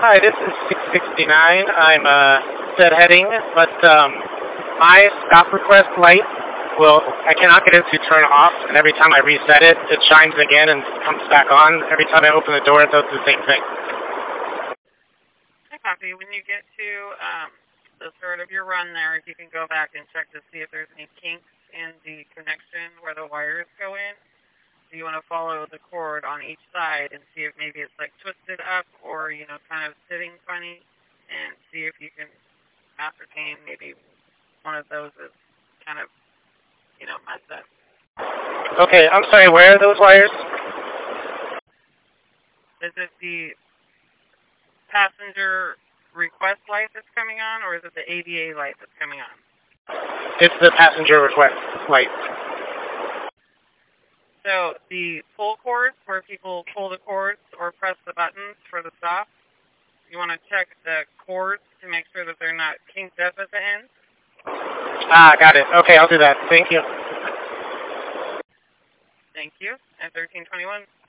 Hi, this is 669. I'm set heading, but my stop request light I cannot get it to turn off, and every time I reset it, it shines again and comes back on. Every time I open the door, it does the same thing. Hi, Poppy. When you get to the start of your run there, if you can go back and check to see if there's any kinks in the connection where the wires go in. So you want to follow the cord on each side and see if maybe it's like twisted up or, kind of sitting funny, and see if you can ascertain maybe one of those is kind of, messed up. Okay, I'm sorry, where are those wires? Is it the passenger request light that's coming on, or is it the ADA light that's coming on? It's the passenger request light. So the pull cords, where people pull the cords or press the buttons for the stop, you want to check the cords to make sure that they're not kinked up at the end. Ah, got it. Okay, I'll do that. Thank you. Thank you. At 1321.